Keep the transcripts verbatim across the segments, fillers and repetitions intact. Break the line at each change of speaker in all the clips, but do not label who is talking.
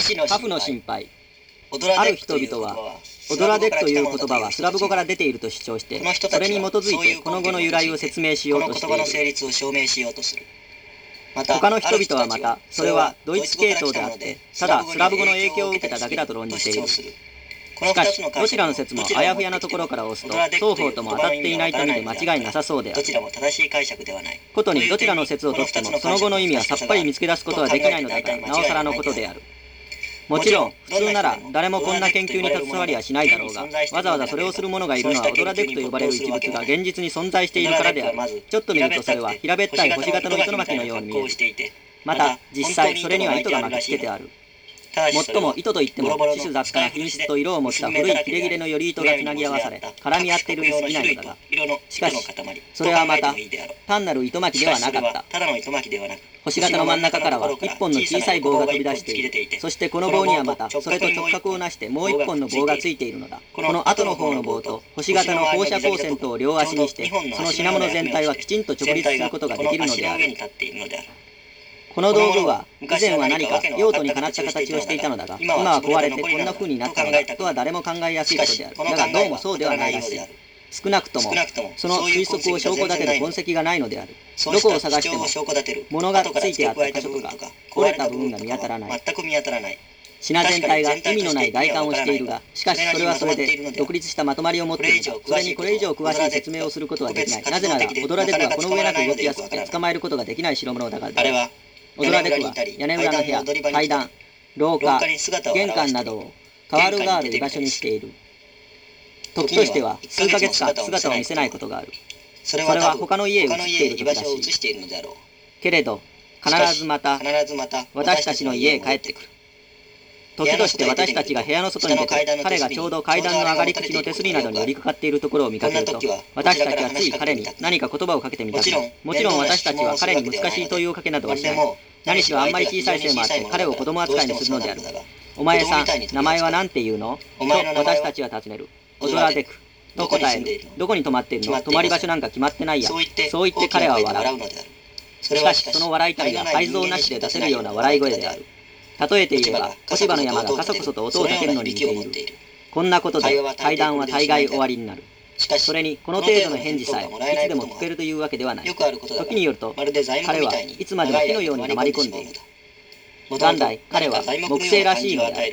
ハフの心配。ある人々は、オドラデクという言葉はスラブ語から出ていると主張して、それに基づいてこの語の由来を説明しようとしている。他の人々はまた、それはドイツ系統であって、ただスラブ語の影響を受けただけだと論じている。しかし、どちらの説もあやふやなところから押すと、双方とも当たっていないと見て間違いなさそうである。ことにどちらの説をとっても、その後の意味はさっぱり見つけ出すことはできないのだが、なおさらのことである。もちろん、普通なら誰もこんな研究に携わりはしないだろうが、わざわざそれをする者がいるのはオドラデクと呼ばれる一物が現実に存在しているからである。ちょっと見るとそれは平べったい星型の糸巻きのように見える。また、実際それには糸が巻きつけてある。もっとも糸といっても、種々雑多な品質と色を持った古い切れ切れのより糸がつなぎ合わされ、絡み合っているに過ぎないのだが、しかし、それはまた、単なる糸巻きではなかった。星型の真ん中からは一本の小さい棒が飛び出している。そしてこの棒にはまた、それと直角をなしてもう一本の棒がついているのだ。この後の方の棒と、星型の放射光線とを両足にして、その品物全体はきちんと直立することができるのである。この道具は、以前は何か用途にかなった形をしていたのだが、今は壊れてこんな風になったのだとは誰も考えやすいことである。だがどうもそうではないらしい。少なくとも、その推測を証拠立てる痕跡がないのである。どこを探しても、物がついてあった箇所とか、折れた部分が見当たらない。品全体が意味のない外観をしているが、しかしそれはそれで独立したまとまりを持っているが、それにこれ以上詳しい説明をすることはできない。なぜなら、オドラデクはこの上なく動きやすくて捕まえることができない代物だからである。オドラデクは屋根裏の部屋、階段、廊下、玄関などを変わるがある居場所にしている。時としては数ヶ月間姿を見せないことがある。それは他の家へ移っている時らしい。けれど、必ずまた私たちの家へ帰ってくる。時として私たちが部屋の外に出て、彼がちょうど階段の上がり口の手すりなどに寄りかかっているところを見かけると、私たちはつい彼に何か言葉をかけてみたくなる。もちろん私たちは彼に難しい問いをかけなどはしない。何しろあんまり小さいせいもあって彼を子供扱いにするのである。お前さん、名前は何て言うのと私たちは尋ねる。オドラデク。と答える。どこに泊まっているの？泊まり場所なんか決まってないや。そう言って彼は笑う。しかしその笑いたりは愛憎なしで出せるような笑い声である。例えていれば、落ち葉の山がカソコソと音を立てるのに似ている。こんなことで対談は大概終わりになる。それに、この程度の返事さえいつでも聞けるというわけではない。時によると、彼はいつまでも火のように黙り込んでいる。元来、彼は木星らしいのである。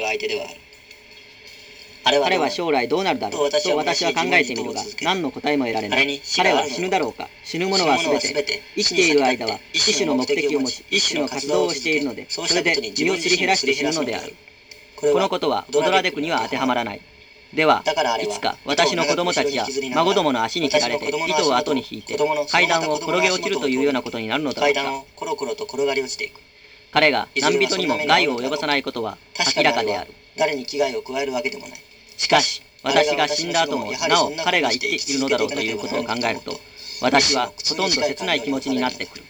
彼は将来どうなるだろうと私は考えてみるが、何の答えも得られない。彼は死ぬだろうか。死ぬ者はすべて、生きている間は一種の目的を持ち、一種の活動をしているので、それで身をすり減らして死ぬのである。このことはオドラデクには当てはまらない。では、いつか私の子供たちや孫どもの足に切られて糸を後に引いて階段を転げ落ちるというようなことになるのだろうか。彼が何人にも害を及ぼさないことは明らかである。しかし、私が死んだ後もなお彼が生きているのだろうということを考えると、私はほとんど切ない気持ちになってくる。